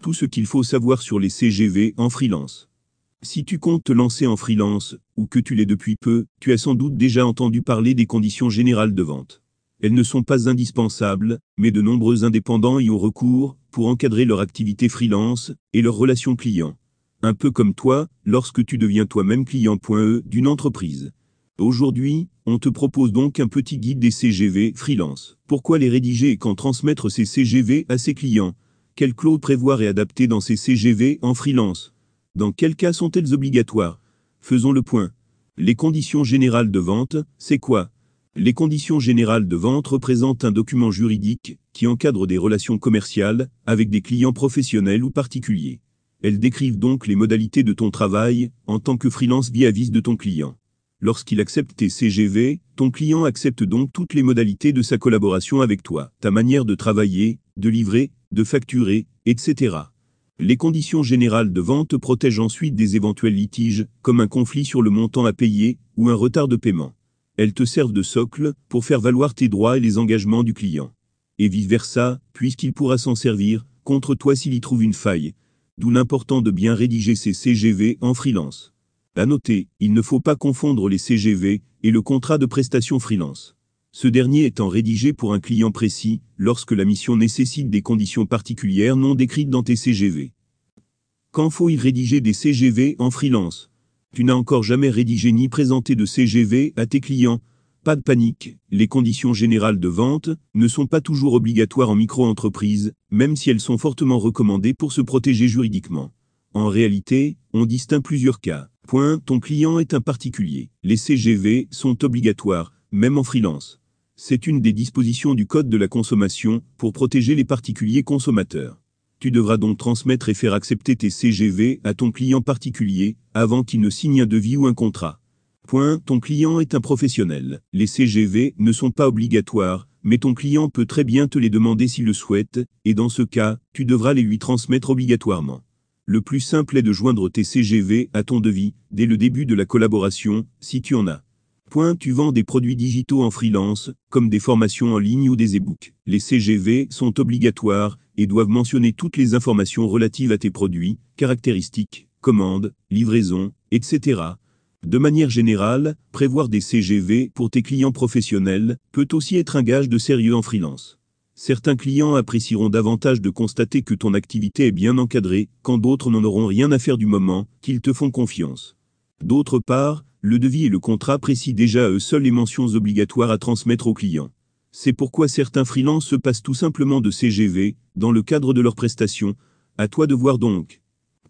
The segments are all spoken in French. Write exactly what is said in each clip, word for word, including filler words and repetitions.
tout ce qu'il faut savoir sur les C G V en freelance. Si tu comptes te lancer en freelance, ou que tu l'es depuis peu, tu as sans doute déjà entendu parler des conditions générales de vente. Elles ne sont pas indispensables, mais de nombreux indépendants y ont recours pour encadrer leur activité freelance et leurs relations clients. Un peu comme toi, lorsque tu deviens toi-même client.e d'une entreprise. Aujourd'hui, on te propose donc un petit guide des C G V freelance. Pourquoi les rédiger et quand transmettre ces C G V à ses clients? Quelles clauses prévoir et adapter dans ces C G V en freelance? Dans quels cas sont-elles obligatoires? Faisons le point. Les conditions générales de vente, c'est quoi? Les conditions générales de vente représentent un document juridique qui encadre des relations commerciales avec des clients professionnels ou particuliers. Elles décrivent donc les modalités de ton travail en tant que freelance vis-à-vis de ton client. Lorsqu'il accepte tes C G V, ton client accepte donc toutes les modalités de sa collaboration avec toi, ta manière de travailler, de livrer, de facturer, et cetera. Les conditions générales de vente protègent ensuite des éventuels litiges, comme un conflit sur le montant à payer ou un retard de paiement. Elles te servent de socle pour faire valoir tes droits et les engagements du client. Et vice-versa, puisqu'il pourra s'en servir contre toi s'il y trouve une faille. D'où l'important de bien rédiger ces C G V en freelance. À noter, il ne faut pas confondre les C G V et le contrat de prestation freelance. Ce dernier étant rédigé pour un client précis, lorsque la mission nécessite des conditions particulières non décrites dans tes C G V. Quand faut-il rédiger des C G V en freelance? Tu n'as encore jamais rédigé ni présenté de C G V à tes clients? Pas de panique, les conditions générales de vente ne sont pas toujours obligatoires en micro-entreprise, même si elles sont fortement recommandées pour se protéger juridiquement. En réalité, on distingue plusieurs cas. Point, ton client est un particulier. Les C G V sont obligatoires, même en freelance. C'est une des dispositions du Code de la consommation pour protéger les particuliers consommateurs. Tu devras donc transmettre et faire accepter tes C G V à ton client particulier avant qu'il ne signe un devis ou un contrat. Point, ton client est un professionnel. Les C G V ne sont pas obligatoires, mais ton client peut très bien te les demander s'il le souhaite, et dans ce cas, tu devras les lui transmettre obligatoirement. Le plus simple est de joindre tes C G V à ton devis, dès le début de la collaboration, si tu en as. Point, tu vends des produits digitaux en freelance, comme des formations en ligne ou des e-books. Les C G V sont obligatoires et doivent mentionner toutes les informations relatives à tes produits, caractéristiques, commandes, livraison, et cetera. De manière générale, prévoir des C G V pour tes clients professionnels peut aussi être un gage de sérieux en freelance. Certains clients apprécieront davantage de constater que ton activité est bien encadrée, quand d'autres n'en auront rien à faire du moment qu'ils te font confiance. D'autre part, le devis et le contrat précisent déjà à eux seuls les mentions obligatoires à transmettre aux clients. C'est pourquoi certains freelances se passent tout simplement de C G V, dans le cadre de leurs prestations. À toi de voir donc.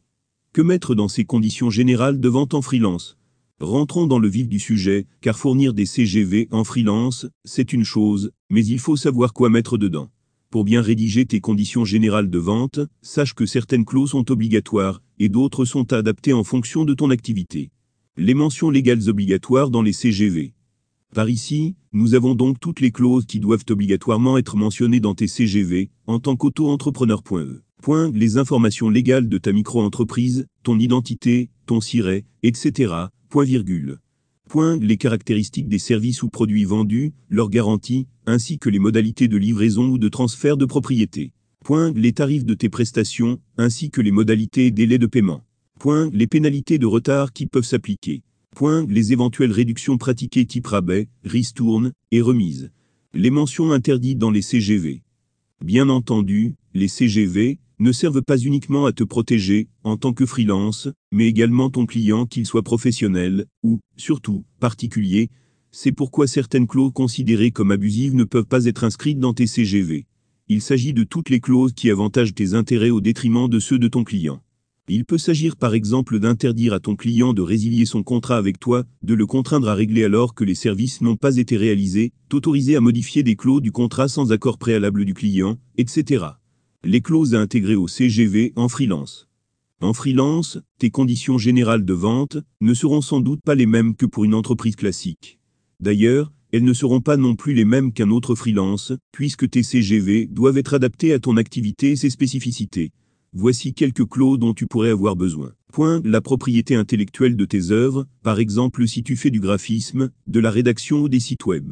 Que mettre dans ces conditions générales de vente en freelance? Rentrons dans le vif du sujet, car fournir des C G V en freelance, c'est une chose, mais il faut savoir quoi mettre dedans. Pour bien rédiger tes conditions générales de vente, sache que certaines clauses sont obligatoires, et d'autres sont adaptées en fonction de ton activité. Les mentions légales obligatoires dans les C G V. Par ici, nous avons donc toutes les clauses qui doivent obligatoirement être mentionnées dans tes C G V, en tant qu'auto-entrepreneur.e. Point, les informations légales de ta micro-entreprise, ton identité, ton siret, et cetera. Point virgule. Point, les caractéristiques des services ou produits vendus, leurs garanties, ainsi que les modalités de livraison ou de transfert de propriété. Point, les tarifs de tes prestations, ainsi que les modalités et délais de paiement. Point, les pénalités de retard qui peuvent s'appliquer. Point, les éventuelles réductions pratiquées type rabais, ristourne et remise. Les mentions interdites dans les C G V. Bien entendu, les C G V ne servent pas uniquement à te protéger en tant que freelance, mais également ton client, qu'il soit professionnel ou, surtout, particulier. C'est pourquoi certaines clauses considérées comme abusives ne peuvent pas être inscrites dans tes C G V. Il s'agit de toutes les clauses qui avantagent tes intérêts au détriment de ceux de ton client. Il peut s'agir par exemple d'interdire à ton client de résilier son contrat avec toi, de le contraindre à régler alors que les services n'ont pas été réalisés, t'autoriser à modifier des clauses du contrat sans accord préalable du client, et cetera. Les clauses à intégrer au C G V en freelance. En freelance, tes conditions générales de vente ne seront sans doute pas les mêmes que pour une entreprise classique. D'ailleurs, elles ne seront pas non plus les mêmes qu'un autre freelance, puisque tes C G V doivent être adaptés à ton activité et ses spécificités. Voici quelques clauses dont tu pourrais avoir besoin. Point, la propriété intellectuelle de tes œuvres, par exemple si tu fais du graphisme, de la rédaction ou des sites web.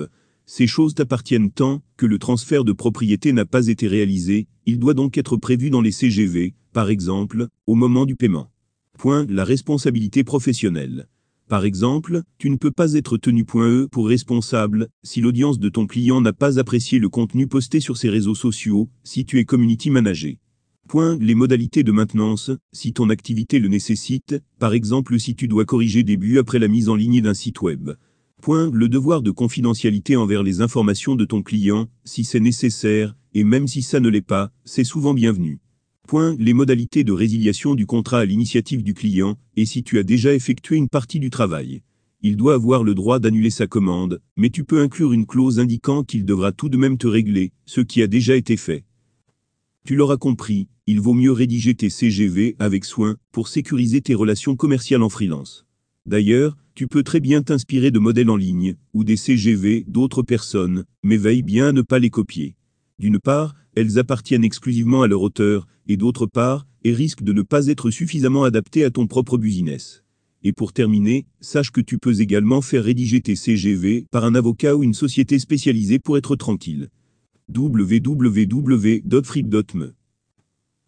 Ces choses t'appartiennent tant que le transfert de propriété n'a pas été réalisé, il doit donc être prévu dans les C G V, par exemple, au moment du paiement. Point. La responsabilité professionnelle. Par exemple, tu ne peux pas être tenu .e pour responsable si l'audience de ton client n'a pas apprécié le contenu posté sur ses réseaux sociaux, si tu es community manager. Point. Les modalités de maintenance, si ton activité le nécessite, par exemple si tu dois corriger des bugs après la mise en ligne d'un site web. Point. Le devoir de confidentialité envers les informations de ton client, si c'est nécessaire, et même si ça ne l'est pas, c'est souvent bienvenu. Point. Les modalités de résiliation du contrat à l'initiative du client, et si tu as déjà effectué une partie du travail. Il doit avoir le droit d'annuler sa commande, mais tu peux inclure une clause indiquant qu'il devra tout de même te régler, ce qui a déjà été fait. Tu l'auras compris, il vaut mieux rédiger tes C G V avec soin pour sécuriser tes relations commerciales en freelance. D'ailleurs, tu peux très bien t'inspirer de modèles en ligne, ou des C G V d'autres personnes, mais veille bien à ne pas les copier. D'une part, elles appartiennent exclusivement à leur auteur, et d'autre part, elles risquent de ne pas être suffisamment adaptées à ton propre business. Et pour terminer, sache que tu peux également faire rédiger tes C G V par un avocat ou une société spécialisée pour être tranquille. w w w point frip point me